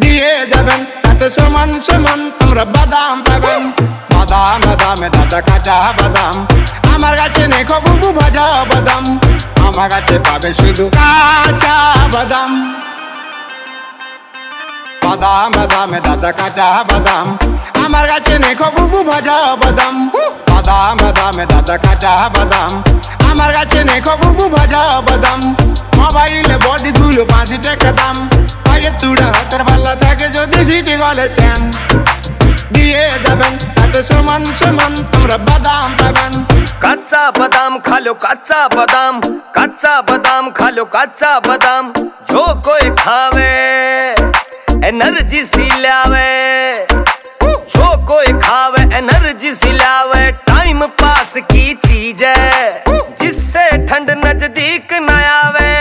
দিয়ে যাবেন তাতে সমান সমান তোমরা বাদাম পাবেন। বাদাম বাদামে দাদা কাঁচা বাদাম, আমার কাছে নেই বুবু ভাজা বাদাম, আমার কাছে পাবে শুধু কাঁচা বাদাম। বাদাম বাদামে দাদা কাঁচা বাদাম, আমার কাছে নেই বুবু ভাজা বাদাম। বাদাম বাদামে দাদা কাঁচা বাদাম, আমার কাছে নেই বুবু ভাজা বাদাম। মোবাইলে বডি গুলো 5 টাকা দাম, পায়ে তুড়া হাতের ভাল্লা থাকে যদি সিটি গলে চেন। দিয়ে যাবেন তাতে সমান সমান তোমরা বাদাম পাবেন। कच्चा बादाम खा लो कच्चा बादाम, कच्चा बादाम खा लो कच्चा बादाम। जो कोई खावे एनर्जी सी लावे, जो कोई खावे एनर्जी सी लावे। टाइम पास की चीज है जिससे ठंड नजदीक न आवे।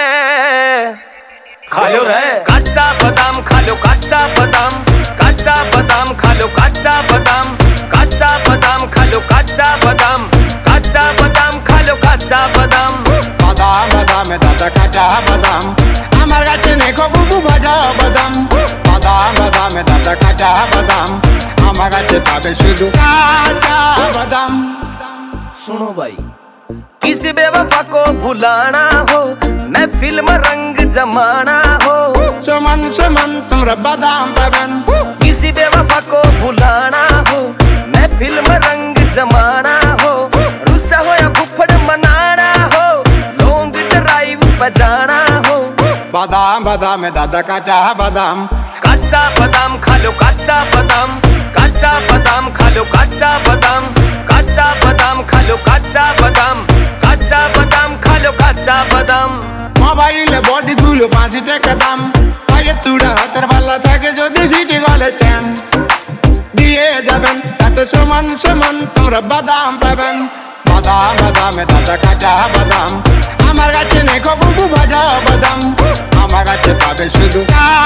खा लो रे कच्चा बादाम, खा लो कच्चा बादाम, कच्चा बादाम खा लो कच्चा बादाम, कच्चा बादाम खा लो कच्चा बादाम, कच्चा बादाम खा लो कच्चा बादाम। বাদাম বাদামে দাদা কাঁচা বাদাম, আমার কাছে নেই বুবু ভাজা বাদাম। বাদাম বাদামে দাদা কাঁচা বাদাম, আমার কাছে পাবে শুধু কাঁচা বাদাম। सुनो भाई, किसी बेवफा को भुलाना हो, महफिल में रंग जमाना हो। সমান সমান তোমরা বাদাম পাবেন। किसी बेवफा को भुलाना हो, महफिल में रंग जमाना हो। रुस्सा हो या फुफड़ मनाना हो, लॉन्ग ड्राइव पे जाना हो। বাদাম বাদামে দাদা কাঁচা বাদাম, कच्चा बादाम खा लो कच्चा बादाम, कच्चा बादाम खा लो कच्चा बादाम, कच्चा बादाम खा लो कच्चा बादाम, कच्चा बादाम खा लो कच्चा बादाम। মোবাইলে বডি গুলো 5 টাকা দাম, পায়ে তুড়া হাতের ভাল্লা থাকে যদি সিটি গলে চেন। দিয়ে যাবেন তাতে সমান সমান তোমরা বাদাম পাবেন। বাদাম বাদামে দাদা কাঁচা বাদাম, আমার কাছে নেই বুবু ভাজা বাদাম, আমার কাছে পাবে শুধু